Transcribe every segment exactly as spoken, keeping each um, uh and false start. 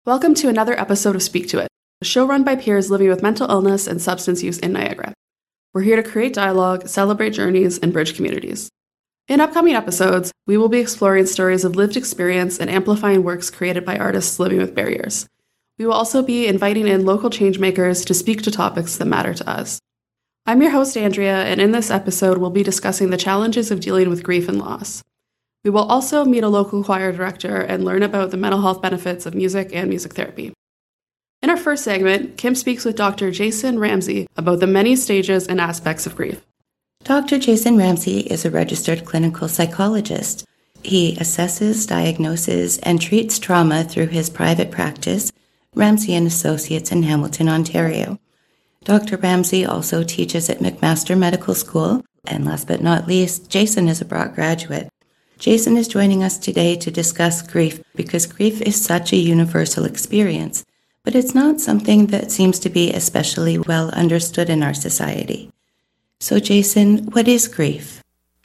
Welcome to another episode of Speak to It, a show run by peers living with mental illness and substance use in Niagara. We're here to create dialogue, celebrate journeys, and bridge communities. In upcoming episodes, we will be exploring stories of lived experience and amplifying works created by artists living with barriers. We will also be inviting in local changemakers to speak to topics that matter to us. I'm your host, Andrea, and in this episode, we'll be discussing the challenges of dealing with grief and loss. We will also meet a local choir director and learn about the mental health benefits of music and music therapy. In our first segment, Kim speaks with Doctor Jason Ramsey about the many stages and aspects of grief. Doctor Jason Ramsey is a registered clinical psychologist. He assesses, diagnoses, and treats trauma through his private practice, Ramsey and Associates in Hamilton, Ontario. Doctor Ramsey also teaches at McMaster Medical School, and last but not least, Jason is a Brock graduate. Jason is joining us today to discuss grief because grief is such a universal experience, but it's not something that seems to be especially well understood in our society. So Jason, what is grief?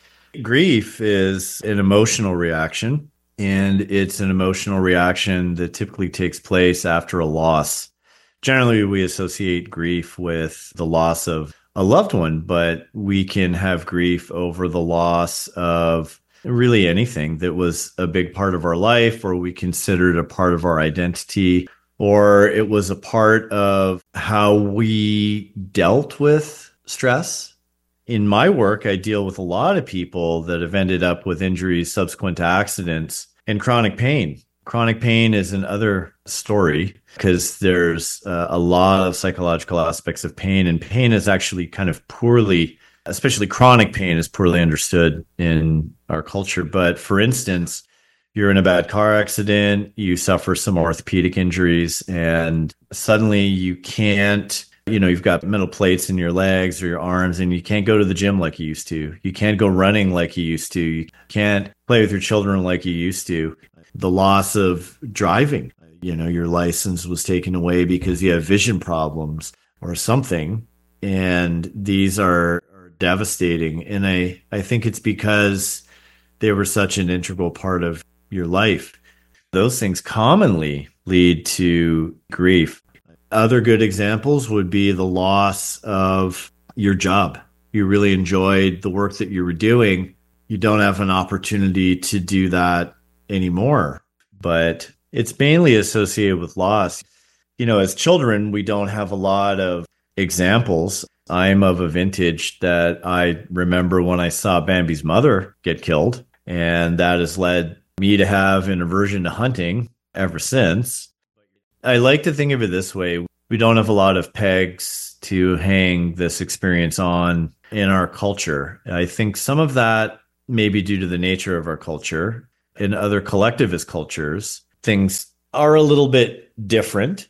Grief is an emotional reaction, and it's an emotional reaction that typically takes place after a loss. Generally, we associate grief with the loss of a loved one, but we can have grief over the loss of really anything that was a big part of our life, or we considered a part of our identity, or it was a part of how we dealt with stress. In my work, I deal with a lot of people that have ended up with injuries subsequent to accidents and chronic pain. Chronic pain is another story because there's uh, a lot of psychological aspects of pain, and pain is actually kind of poorly, especially chronic pain is poorly understood in our culture. But for instance, you're in a bad car accident, you suffer some orthopedic injuries, and suddenly you can't, you know, you've got metal plates in your legs or your arms, and you can't go to the gym like you used to. You can't go running like you used to. You can't play with your children like you used to. The loss of driving, you know, your license was taken away because you have vision problems or something. And these are devastating. And I, I think it's because they were such an integral part of your life. Those things commonly lead to grief. Other good examples would be the loss of your job. You really enjoyed the work that you were doing. You don't have an opportunity to do that anymore, but it's mainly associated with loss. You know, as children, we don't have a lot of examples. I'm of a vintage that I remember when I saw Bambi's mother get killed, and that has led me to have an aversion to hunting ever since. I like to think of it this way. We don't have a lot of pegs to hang this experience on in our culture. I think some of that may be due to the nature of our culture. In other collectivist cultures, things are a little bit different.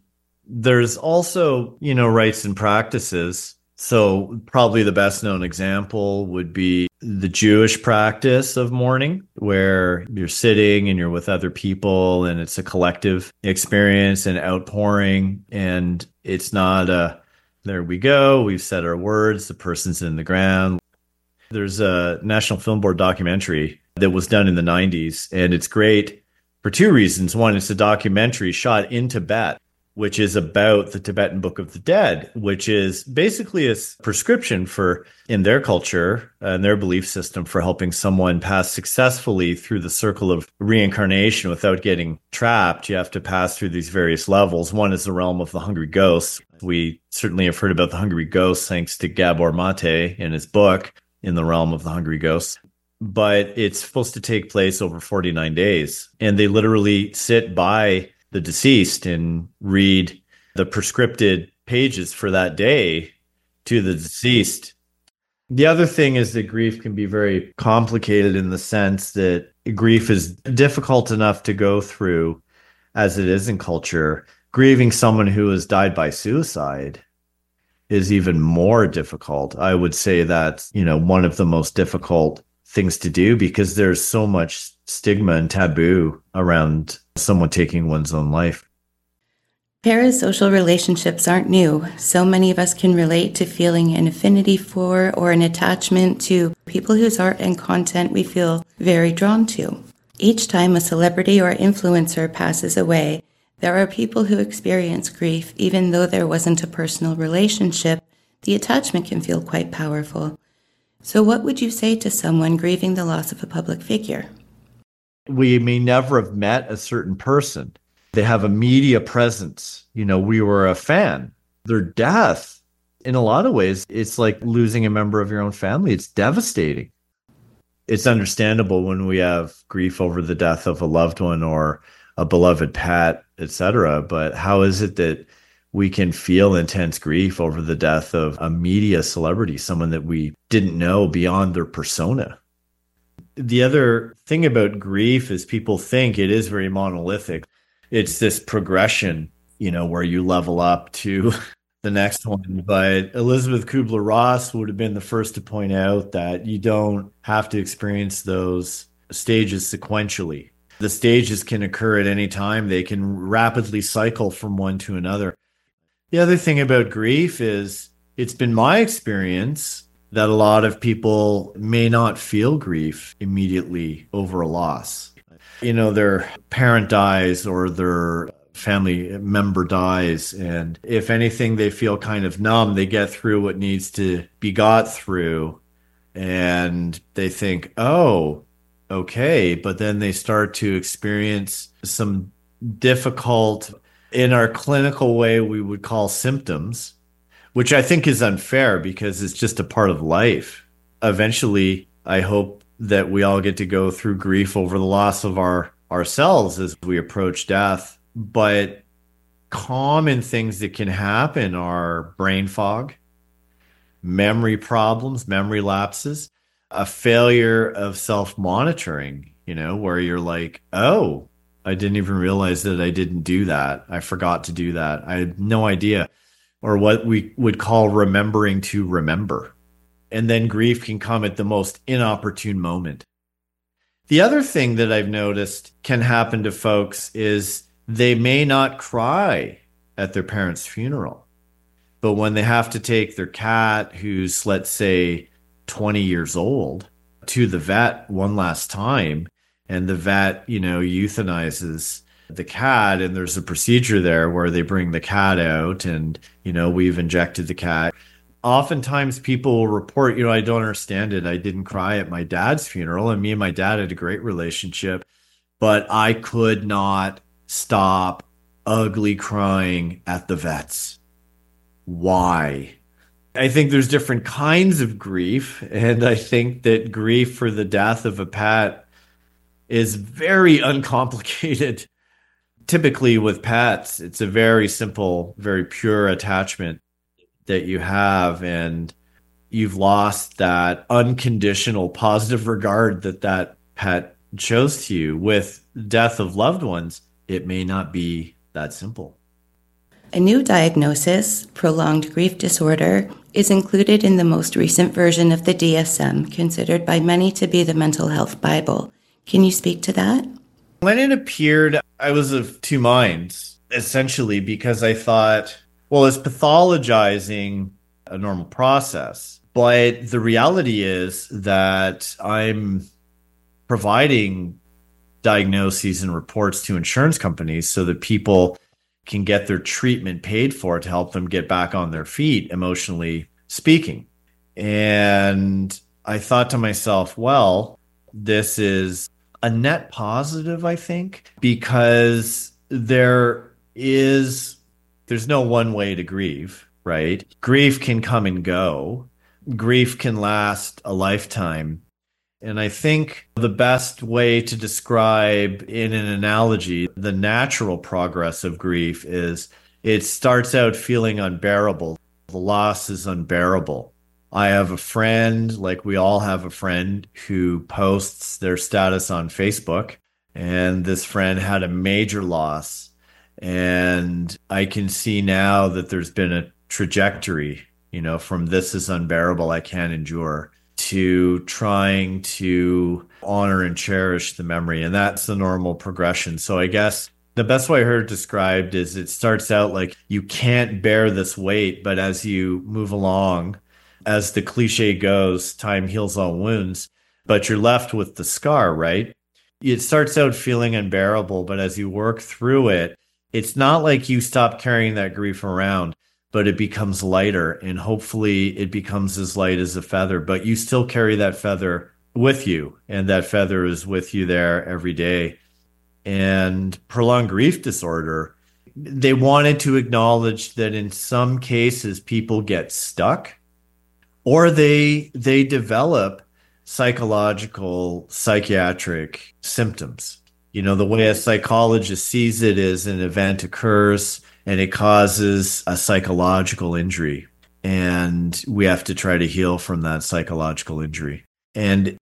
There's also, you know, rites and practices. So probably the best known example would be the Jewish practice of mourning, where you're sitting and you're with other people and it's a collective experience and outpouring. And it's not a, there we go, we've said our words, the person's in the ground. There's a National Film Board documentary that was done in the nineties, and it's great for two reasons. One, it's a documentary shot in Tibet, which is about the Tibetan Book of the Dead, which is basically a prescription for, in their culture and their belief system, for helping someone pass successfully through the circle of reincarnation without getting trapped. You have to pass through these various levels. One is the realm of the hungry ghosts. We certainly have heard about the hungry ghosts thanks to Gabor Mate in his book, In the Realm of the Hungry Ghosts. But it's supposed to take place over forty-nine days. And they literally sit by the deceased and read the prescripted pages for that day to the deceased. The other thing is that grief can be very complicated in the sense that grief is difficult enough to go through as it is in culture. Grieving someone who has died by suicide is even more difficult. I would say that's, you know, one of the most difficult things to do because there's so much stigma and taboo around someone taking one's own life. Parasocial relationships aren't new. So many of us can relate to feeling an affinity for or an attachment to people whose art and content we feel very drawn to. Each time a celebrity or influencer passes away, There are people who experience grief even though there wasn't a personal relationship. The attachment can feel quite powerful. So what would you say to someone grieving the loss of a public figure? We may never have met a certain person. They have a media presence. You know, we were a fan. Their death, in a lot of ways, it's like losing a member of your own family. It's devastating. It's understandable when we have grief over the death of a loved one or a beloved pet, et cetera. But how is it that we can feel intense grief over the death of a media celebrity, someone that we didn't know beyond their persona? The other thing about grief is people think it is very monolithic. It's this progression, you know, where you level up to the next one. But Elizabeth Kubler-Ross would have been the first to point out that you don't have to experience those stages sequentially. The stages can occur at any time. They can rapidly cycle from one to another. The other thing about grief is it's been my experience that a lot of people may not feel grief immediately over a loss. You know, their parent dies or their family member dies, and if anything, they feel kind of numb. They get through what needs to be got through, and they think, oh, okay. But then they start to experience some difficult, in our clinical way, we would call symptoms, which I think is unfair because it's just a part of life. Eventually, I hope that we all get to go through grief over the loss of our ourselves as we approach death. But common things that can happen are brain fog, memory problems, memory lapses, a failure of self-monitoring, you know, where you're like, oh, I didn't even realize that I didn't do that. I forgot to do that. I had no idea. Or what we would call remembering to remember. And then grief can come at the most inopportune moment. The other thing that I've noticed can happen to folks is they may not cry at their parents' funeral, but when they have to take their cat, who's, let's say, twenty years old, to the vet one last time, and the vet, you know, euthanizes the cat, and there's a procedure there where they bring the cat out and, you know, we've injected the cat. Oftentimes people will report, you know, I don't understand it. I didn't cry at my dad's funeral, and me and my dad had a great relationship, but I could not stop ugly crying at the vets. Why? I think there's different kinds of grief, and I think that grief for the death of a pet is very uncomplicated. Typically with pets, it's a very simple, very pure attachment that you have, and you've lost that unconditional positive regard that that pet shows to you. With death of loved ones, it may not be that simple. A new diagnosis, prolonged grief disorder, is included in the most recent version of the D S M, considered by many to be the mental health Bible. Can you speak to that? When it appeared, I was of two minds, essentially, because I thought, well, it's pathologizing a normal process. But the reality is that I'm providing diagnoses and reports to insurance companies so that people can get their treatment paid for to help them get back on their feet, emotionally speaking. And I thought to myself, well, this is a net positive, I think, because there is, there's no one way to grieve, right? Grief can come and go. Grief can last a lifetime. And I think the best way to describe in an analogy the natural progress of grief is it starts out feeling unbearable. The loss is unbearable. I have a friend, like we all have a friend, who posts their status on Facebook, and this friend had a major loss. And I can see now that there's been a trajectory, you know, from this is unbearable, I can't endure, to trying to honor and cherish the memory. And that's the normal progression. So I guess the best way I heard it described is it starts out like you can't bear this weight, but as you move along, as the cliche goes, time heals all wounds, but you're left with the scar, right? It starts out feeling unbearable, but as you work through it, It's not like you stop carrying that grief around, but it becomes lighter, and hopefully it becomes as light as a feather, but you still carry that feather with you, and that feather is with you there every day. And prolonged grief disorder, they wanted to acknowledge that in some cases people get stuck, or they they develop psychological, psychiatric symptoms. You know, the way a psychologist sees it is an event occurs and it causes a psychological injury, and we have to try to heal from that psychological injury. And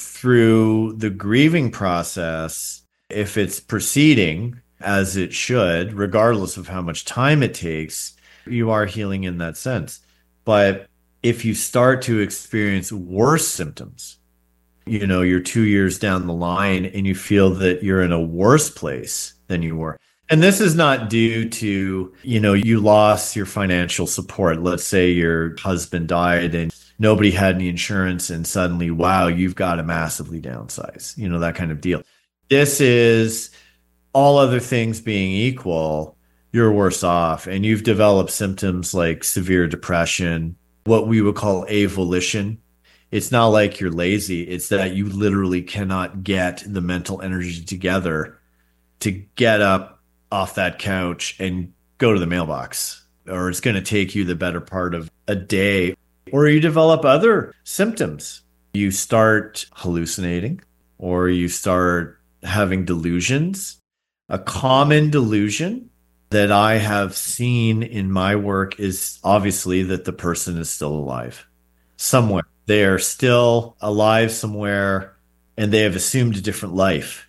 through the grieving process, if it's proceeding as it should, regardless of how much time it takes, you are healing in that sense. But if you start to experience worse symptoms, you know, you're two years down the line and you feel that you're in a worse place than you were. And this is not due to, you know, you lost your financial support. Let's say your husband died and nobody had any insurance and suddenly, wow, you've got to massively downsize, you know, that kind of deal. This is, all other things being equal, you're worse off, and you've developed symptoms like severe depression, what we would call avolition. It's not like you're lazy. It's that you literally cannot get the mental energy together to get up off that couch and go to the mailbox, or it's going to take you the better part of a day. Or you develop other symptoms. You start hallucinating, or you start having delusions. A common delusion that I have seen in my work is obviously that the person is still alive somewhere. They are still alive somewhere, and they have assumed a different life.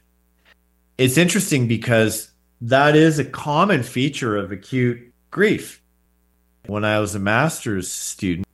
It's interesting because that is a common feature of acute grief. When I was a master's student,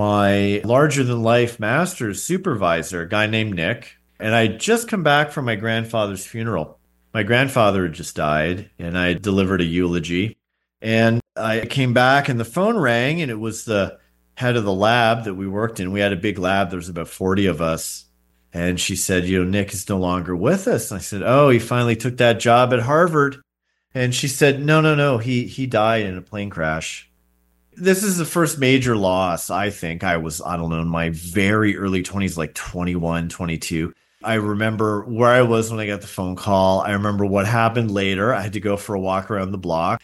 my larger-than-life master's supervisor, a guy named Nick, and I had just come back from my grandfather's funeral. My grandfather had just died, and I delivered a eulogy. And I came back, and the phone rang, and it was the head of the lab that we worked in. We had a big lab. There was about forty of us. And she said, you know, Nick is no longer with us. And I said, oh, he finally took that job at Harvard. And she said, no, no, no, he he died in a plane crash. This is the first major loss, I think. I was, I don't know, in my very early twenties, like twenty-one, twenty-two. I remember where I was when I got the phone call. I remember what happened later. I had to go for a walk around the block.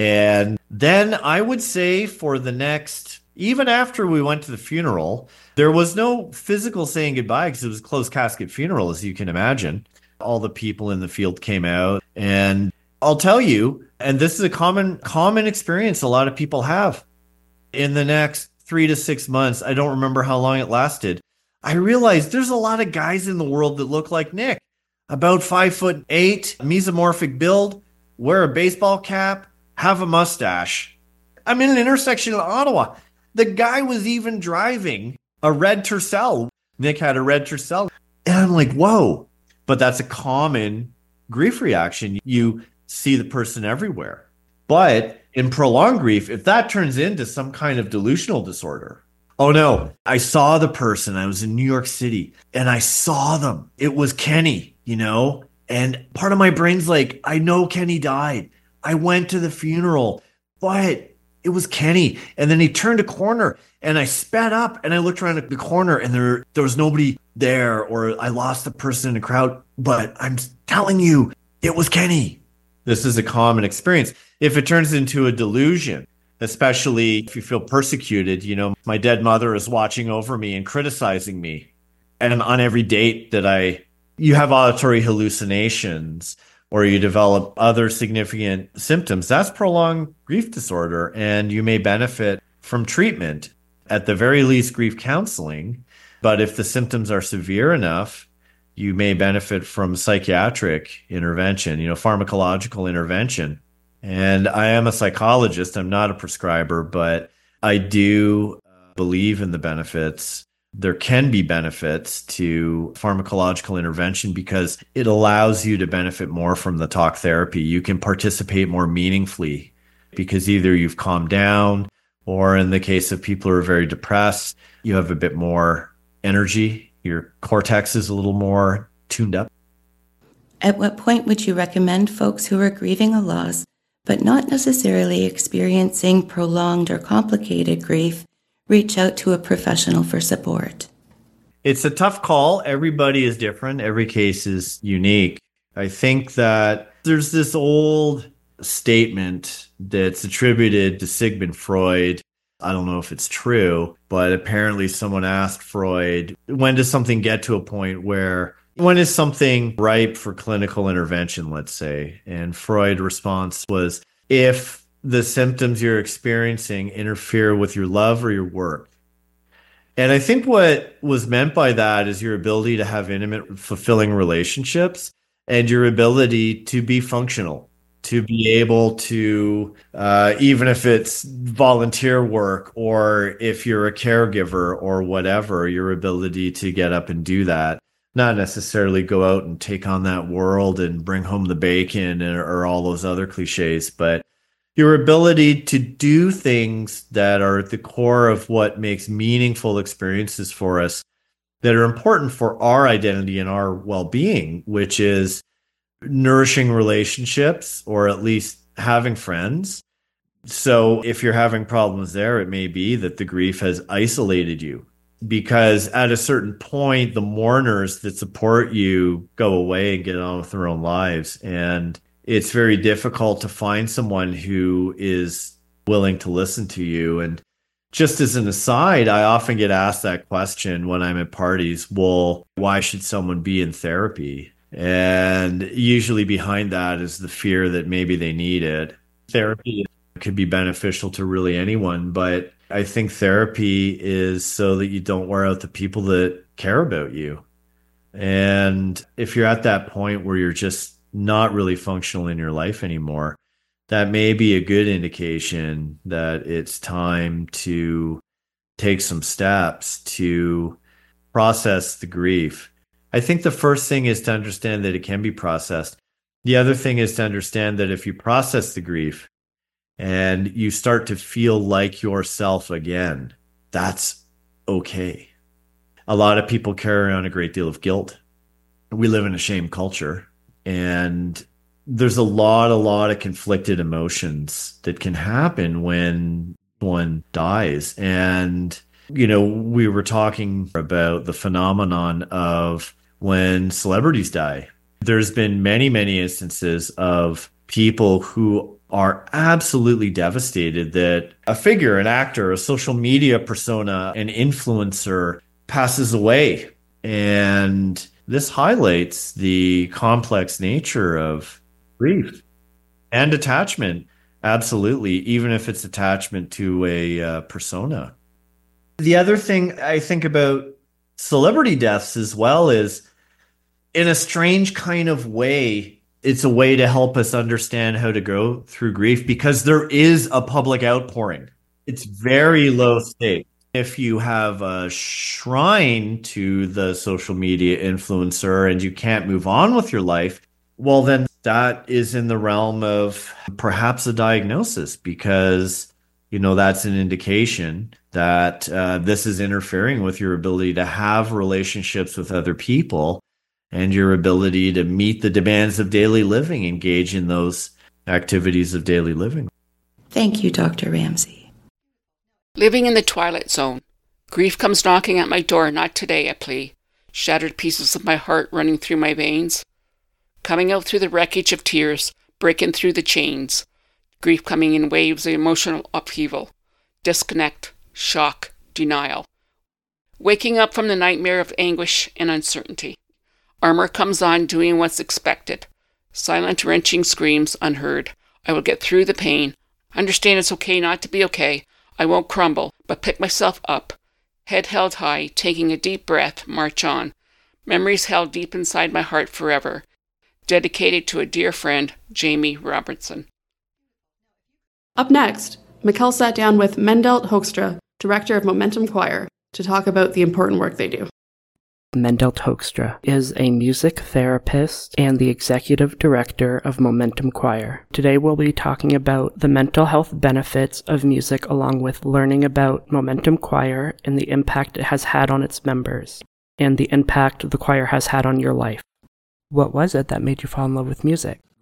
And then I would say for the next, even after we went to the funeral, there was no physical saying goodbye because it was a closed casket funeral, as you can imagine. All the people in the field came out. And I'll tell you, and this is a common, common experience a lot of people have. In the next three to six months, I don't remember how long it lasted, I realized there's a lot of guys in the world that look like Nick. About five foot eight, mesomorphic build, wear a baseball cap, have a mustache. I'm in an intersection in Ottawa. The guy was even driving a red Tercel. Nick had a red Tercel. And I'm like, whoa. But that's a common grief reaction. You see the person everywhere. But in prolonged grief, if that turns into some kind of delusional disorder, oh no, I saw the person. I was in New York City and I saw them. It was Kenny, you know, and part of my brain's like, I know Kenny died. I went to the funeral, but it was Kenny. And then he turned a corner and I sped up and I looked around the corner and there, there was nobody there, or I lost the person in the crowd, but I'm telling you, it was Kenny. This is a common experience. If it turns into a delusion, especially if you feel persecuted, you know, my dead mother is watching over me and criticizing me. And on every date that I, you have auditory hallucinations or you develop other significant symptoms, that's prolonged grief disorder. And you may benefit from treatment, at the very least grief counseling. But if the symptoms are severe enough, you may benefit from psychiatric intervention, you know, pharmacological intervention. And I am a psychologist. I'm not a prescriber, but I do believe in the benefits. There can be benefits to pharmacological intervention because it allows you to benefit more from the talk therapy. You can participate more meaningfully because either you've calmed down, or in the case of people who are very depressed, you have a bit more energy. Your cortex is a little more tuned up. At what point would you recommend folks who are grieving a loss but not necessarily experiencing prolonged or complicated grief, reach out to a professional for support. It's a tough call. Everybody is different. Every case is unique. I think that there's this old statement that's attributed to Sigmund Freud. I don't know if it's true, but apparently someone asked Freud, when does something get to a point where, when is something ripe for clinical intervention, let's say? And Freud's response was, if the symptoms you're experiencing interfere with your love or your work. And I think what was meant by that is your ability to have intimate, fulfilling relationships and your ability to be functional, to be able to, uh, even if it's volunteer work or if you're a caregiver or whatever, your ability to get up and do that, not necessarily go out and take on that world and bring home the bacon or, or all those other cliches, but your ability to do things that are at the core of what makes meaningful experiences for us that are important for our identity and our well-being, which is nourishing relationships or at least having friends. So if you're having problems there, it may be that the grief has isolated you, because at a certain point, the mourners that support you go away and get on with their own lives. And it's very difficult to find someone who is willing to listen to you. And just as an aside, I often get asked that question when I'm at parties, well, why should someone be in therapy? And usually behind that is the fear that maybe they need it. Therapy could be beneficial to really anyone, but I think therapy is so that you don't wear out the people that care about you. And if you're at that point where you're just not really functional in your life anymore, that may be a good indication that it's time to take some steps to process the grief. I think the first thing is to understand that it can be processed. The other thing is to understand that if you process the grief and you start to feel like yourself again, that's okay. A lot of people carry around a great deal of guilt. We live in a shame culture, and there's a lot, a lot of conflicted emotions that can happen when one dies. And, you know, we were talking about the phenomenon of when celebrities die. There's been many, many instances of people who are absolutely devastated that a figure, an actor, a social media persona, an influencer passes away. And this highlights the complex nature of grief and attachment. Absolutely, even if it's attachment to a uh, persona. The other thing I think about celebrity deaths as well is, in a strange kind of way, it's a way to help us understand how to go through grief, because there is a public outpouring. It's very low stakes. If you have a shrine to the social media influencer and you can't move on with your life, well, then that is in the realm of perhaps a diagnosis, because, you know, that's an indication that uh, this is interfering with your ability to have relationships with other people and your ability to meet the demands of daily living, engage in those activities of daily living. Thank you, Doctor Ramsey. Living in the twilight zone. Grief comes knocking at my door, not today, I plea. Shattered pieces of my heart running through my veins. Coming out through the wreckage of tears, breaking through the chains. Grief coming in waves of emotional upheaval. Disconnect, shock, denial. Waking up from the nightmare of anguish and uncertainty. Armor comes on, doing what's expected. Silent, wrenching screams unheard. I will get through the pain. Understand it's okay not to be okay. I won't crumble, but pick myself up. Head held high, taking a deep breath, march on. Memories held deep inside my heart forever. Dedicated to a dear friend, Jamie Robertson. Up next, Mikkel sat down with Mendelt Hoekstra, director of Momentum Choir, to talk about the important work they do. Mendelt Hoekstra is a music therapist and the executive director of Momentum Choir. Today we'll be talking about the mental health benefits of music, along with learning about Momentum Choir and the impact it has had on its members, and the impact the choir has had on your life. What was it that made you fall in love with music?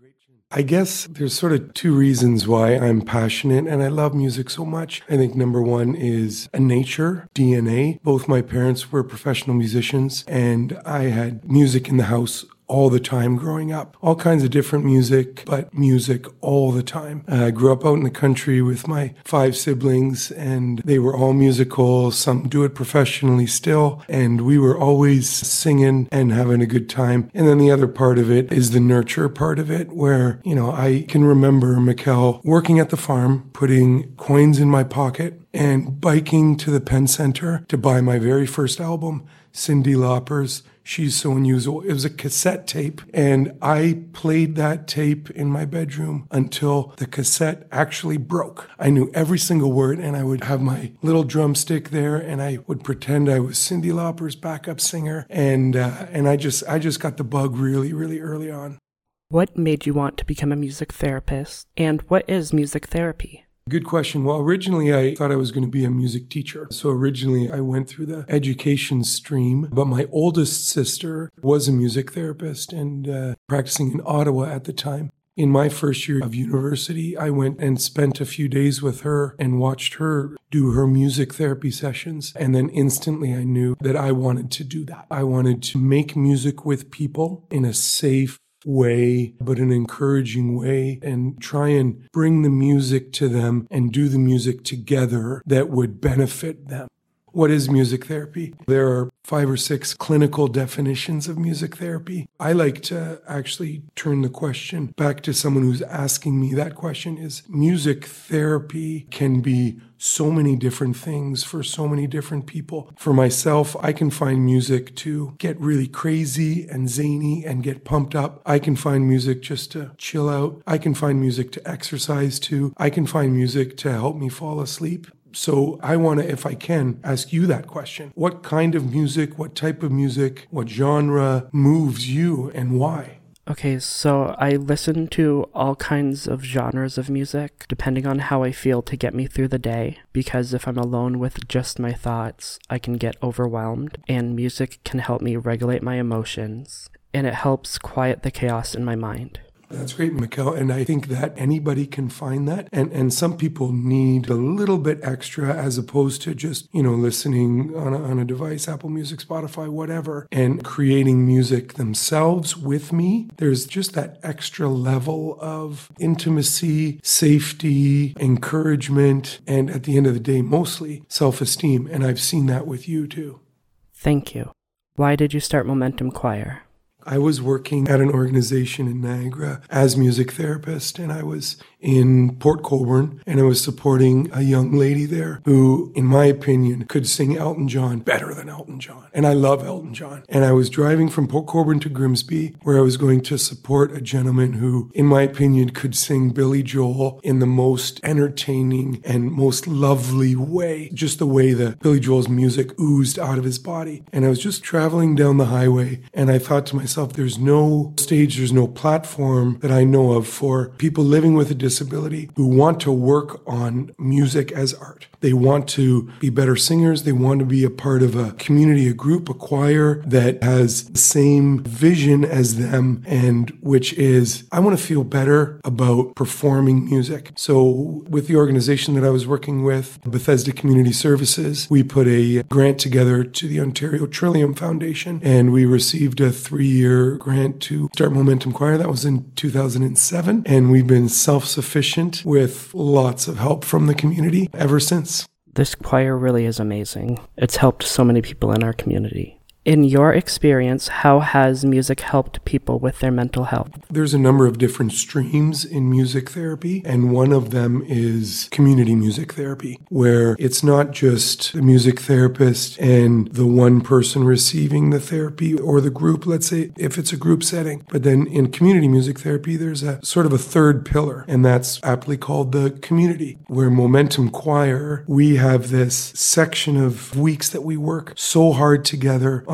I guess there's sort of two reasons why I'm passionate and I love music so much. I think number one is a nature, D N A. Both my parents were professional musicians and I had music in the house all the time growing up. All kinds of different music, but music all the time. Uh, I grew up out in the country with my five siblings and they were all musical. Some do it professionally still. And we were always singing and having a good time. And then the other part of it is the nurture part of it where, you know, I can remember Mikkel working at the farm, putting coins in my pocket and biking to the Penn Center to buy my very first album, Cyndi Lauper's She's So Unusual. It was a cassette tape, and I played that tape in my bedroom until the cassette actually broke. I knew every single word, and I would have my little drumstick there, and I would pretend I was Cyndi Lauper's backup singer, and uh, and I just I just got the bug really, really early on. What made you want to become a music therapist, and what is music therapy? Good question. Well, originally I thought I was going to be a music teacher. So originally I went through the education stream, but my oldest sister was a music therapist and uh, practicing in Ottawa at the time. In my first year of university, I went and spent a few days with her and watched her do her music therapy sessions. And then instantly I knew that I wanted to do that. I wanted to make music with people in a safe way, but an encouraging way, and try and bring the music to them and do the music together that would benefit them. What is music therapy? There are five or six clinical definitions of music therapy. I like to actually turn the question back to someone who's asking me that question. Is music therapy can be so many different things for so many different people. For myself, I can find music to get really crazy and zany and get pumped up. I can find music just to chill out. I can find music to exercise to. I can find music to help me fall asleep. So I want to, if I can, ask you that question. What kind of music, what type of music, what genre moves you and why? Okay, so I listen to all kinds of genres of music, depending on how I feel to get me through the day, because if I'm alone with just my thoughts, I can get overwhelmed, and music can help me regulate my emotions, and it helps quiet the chaos in my mind. That's great, Mikkel, and I think that anybody can find that, and and some people need a little bit extra as opposed to just, you know, listening on a, on a device, Apple Music, Spotify, whatever, and creating music themselves with me. There's just that extra level of intimacy, safety, encouragement, and at the end of the day, mostly self-esteem, and I've seen that with you too. Thank you. Why did you start Momentum Choir? I was working at an organization in Niagara as music therapist, and I was in Port Colborne, and I was supporting a young lady there who, in my opinion, could sing Elton John better than Elton John. And I love Elton John. And I was driving from Port Colborne to Grimsby, where I was going to support a gentleman who, in my opinion, could sing Billy Joel in the most entertaining and most lovely way, just the way that Billy Joel's music oozed out of his body. And I was just traveling down the highway, and I thought to myself, there's no stage, there's no platform that I know of for people living with a disability who want to work on music as art. They want to be better singers. They want to be a part of a community, a group, a choir that has the same vision as them, and which is, I want to feel better about performing music. So with the organization that I was working with, Bethesda Community Services, we put a grant together to the Ontario Trillium Foundation, and we received a three-year grant to start Momentum Choir. That was in two thousand seven, and we've been self-sufficient with lots of help from the community ever since. This choir really is amazing. It's helped so many people in our community. In your experience, how has music helped people with their mental health? There's a number of different streams in music therapy, and one of them is community music therapy, where it's not just the music therapist and the one person receiving the therapy or the group, let's say if it's a group setting. But then in community music therapy, there's a sort of a third pillar, and that's aptly called the community, where Momentum Choir, we have this section of weeks that we work so hard together on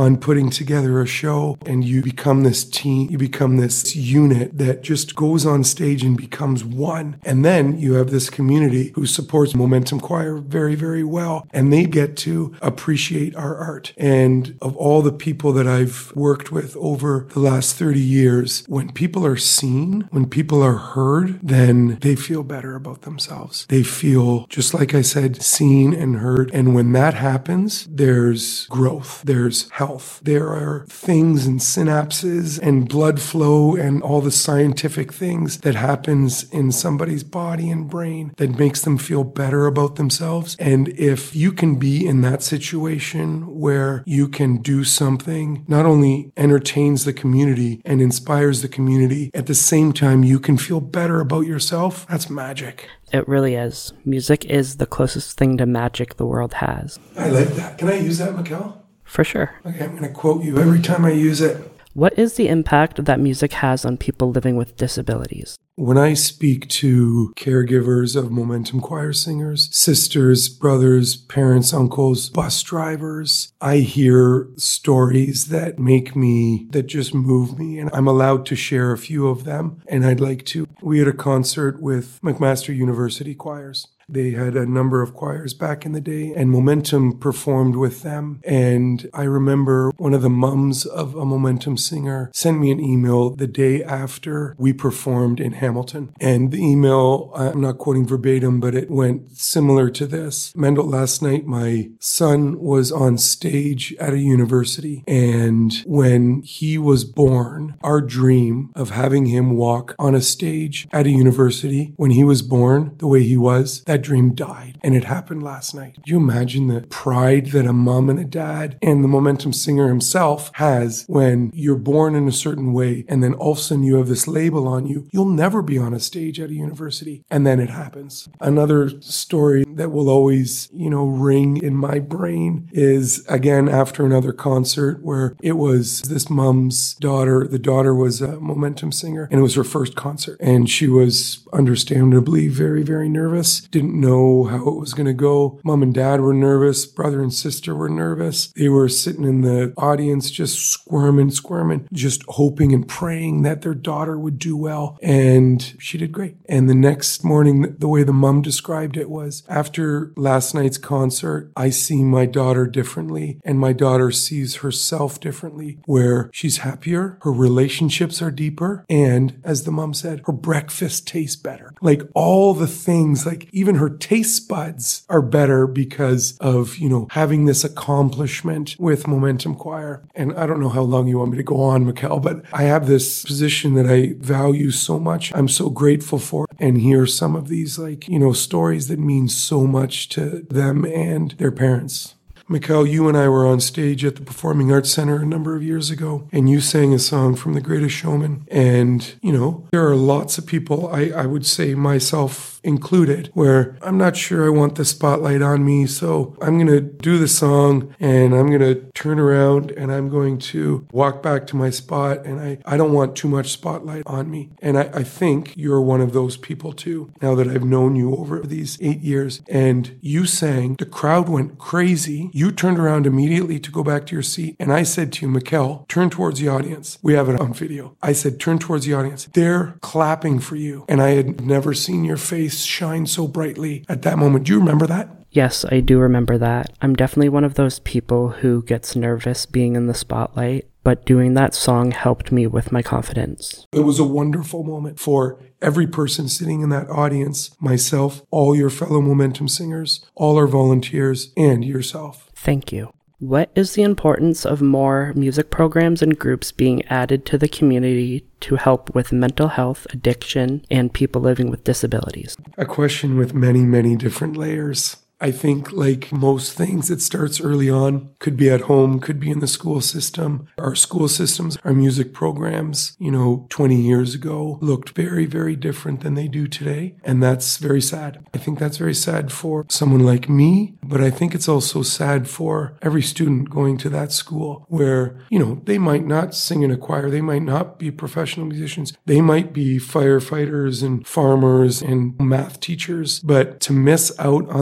on putting together a show, and you become this team, you become this unit that just goes on stage and becomes one. And then you have this community who supports Momentum Choir very, very well, and they get to appreciate our art. And of all the people that I've worked with over the last thirty years, when people are seen, when people are heard, then they feel better about themselves. They feel, just like I said, seen and heard. And when that happens, there's growth, there's health. There are things and synapses and blood flow and all the scientific things that happens in somebody's body and brain that makes them feel better about themselves. And if you can be in that situation where you can do something not only entertains the community and inspires the community, at the same time you can feel better about yourself, that's magic. It really is. Music is the closest thing to magic the world has. I like that. Can I use that, Mikkel? For sure. Okay, I'm going to quote you every time I use it. What is the impact that music has on people living with disabilities? When I speak to caregivers of Momentum Choir singers, sisters, brothers, parents, uncles, bus drivers, I hear stories that make me, that just move me. And I'm allowed to share a few of them. And I'd like to. We had a concert with McMaster University Choirs. They had a number of choirs back in the day, and Momentum performed with them. And I remember one of the mums of a Momentum singer sent me an email the day after we performed in Hamilton. And the email, I'm not quoting verbatim, but it went similar to this. Mendel, last night my son was on stage at a university, and when he was born, our dream of having him walk on a stage at a university when he was born the way he was, that dream died, and it happened last night. Do you imagine the pride that a mom and a dad and the Momentum singer himself has when you're born in a certain way and then all of a sudden you have this label on you? You'll never be on a stage at a university, and then it happens. Another story that will always, you know, ring in my brain is, again, after another concert where it was this mom's daughter. The daughter was a Momentum singer, and it was her first concert, and she was understandably very, very nervous. Didn't know how it was going to go. Mom and dad were nervous. Brother and sister were nervous. They were sitting in the audience just squirming, squirming, just hoping and praying that their daughter would do well. And she did great. And the next morning, the way the mom described it was, after last night's concert, I see my daughter differently, and my daughter sees herself differently, where she's happier, her relationships are deeper, and as the mom said, her breakfast tastes better. Like all the things, like even her taste buds are better because of, you know, having this accomplishment with Momentum Choir. And I don't know how long you want me to go on, Mikkel, but I have this position that I value so much. I'm so grateful for, and hear some of these, like, you know, stories that mean so much to them and their parents. Mikkel, you and I were on stage at the Performing Arts Center a number of years ago, and you sang a song from The Greatest Showman. And, you know, there are lots of people, I, I would say myself included, where I'm not sure I want the spotlight on me, so I'm going to do the song, and I'm going to turn around, and I'm going to walk back to my spot, and I, I don't want too much spotlight on me. And I, I think you're one of those people too, now that I've known you over these eight years. And you sang, the crowd went crazy. You turned around immediately to go back to your seat, and I said to you, Mikkel, turn towards the audience. We have it on video. I said, turn towards the audience. They're clapping for you. And I had never seen your face shine so brightly at that moment. Do you remember that? Yes, I do remember that. I'm definitely one of those people who gets nervous being in the spotlight, but doing that song helped me with my confidence. It was a wonderful moment for every person sitting in that audience, myself, all your fellow Momentum singers, all our volunteers, and yourself. Thank you. What is the importance of more music programs and groups being added to the community to help with mental health, addiction, and people living with disabilities? A question with many, many different layers. I think, like most things, it starts early on. Could be at home, could be in the school system. Our school systems, our music programs, you know, twenty years ago looked very, very different than they do today. And that's very sad. I think that's very sad for someone like me, but I think it's also sad for every student going to that school where, you know, they might not sing in a choir. They might not be professional musicians. They might be firefighters and farmers and math teachers. But to miss out on that education,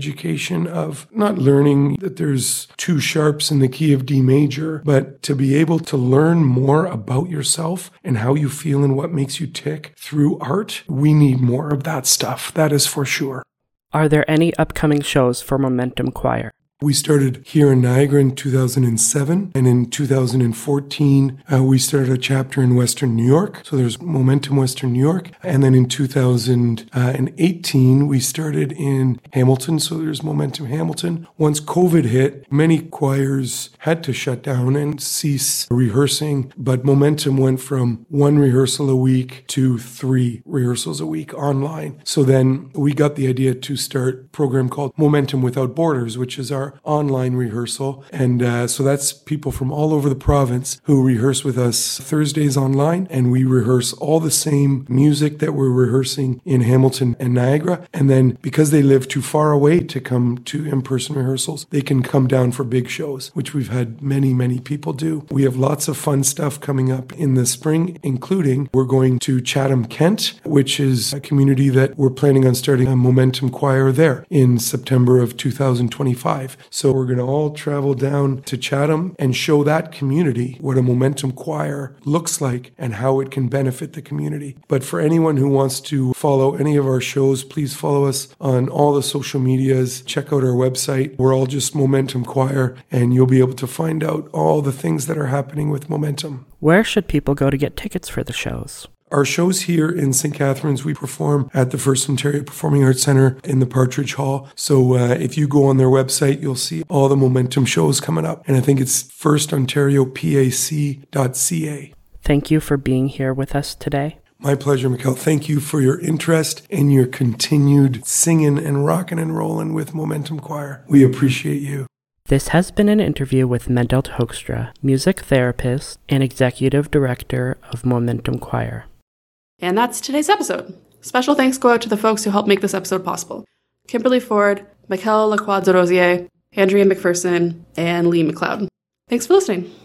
education of not learning that there's two sharps in the key of D major, but to be able to learn more about yourself and how you feel and what makes you tick through art. We need more of that stuff. That is for sure. Are there any upcoming shows for Momentum Choir? We started here in Niagara in two thousand seven, and in two thousand fourteen, uh, we started a chapter in Western New York. So there's Momentum Western New York. And then in two thousand eighteen, we started in Hamilton. So there's Momentum Hamilton. Once COVID hit, many choirs had to shut down and cease rehearsing. But Momentum went from one rehearsal a week to three rehearsals a week online. So then we got the idea to start a program called Momentum Without Borders, which is our online rehearsal. And uh, so that's people from all over the province who rehearse with us Thursdays online, and we rehearse all the same music that we're rehearsing in Hamilton and Niagara. And then because they live too far away to come to in-person rehearsals, they can come down for big shows, which we've had many, many people do. We have lots of fun stuff coming up in the spring, including we're going to Chatham, Kent, which is a community that we're planning on starting a Momentum Choir there in September of two thousand twenty-five. So we're going to all travel down to Chatham and show that community what a Momentum Choir looks like and how it can benefit the community. But for anyone who wants to follow any of our shows, please follow us on all the social medias. Check out our website. We're all just Momentum Choir, and you'll be able to find out all the things that are happening with Momentum. Where should people go to get tickets for the shows? Our shows here in Saint Catharines, we perform at the First Ontario Performing Arts Centre in the Partridge Hall. So uh, if you go on their website, you'll see all the Momentum shows coming up. And I think it's first ontario p a c dot c a. Thank you for being here with us today. My pleasure, Mikkel. Thank you for your interest and your continued singing and rocking and rolling with Momentum Choir. We appreciate you. This has been an interview with Mendelt Hoekstra, music therapist and executive director of Momentum Choir. And that's today's episode. Special thanks go out to the folks who helped make this episode possible. Kimberly Ford, Michael Lacroix-Rosier, Andrea McPherson, and Lee McLeod. Thanks for listening.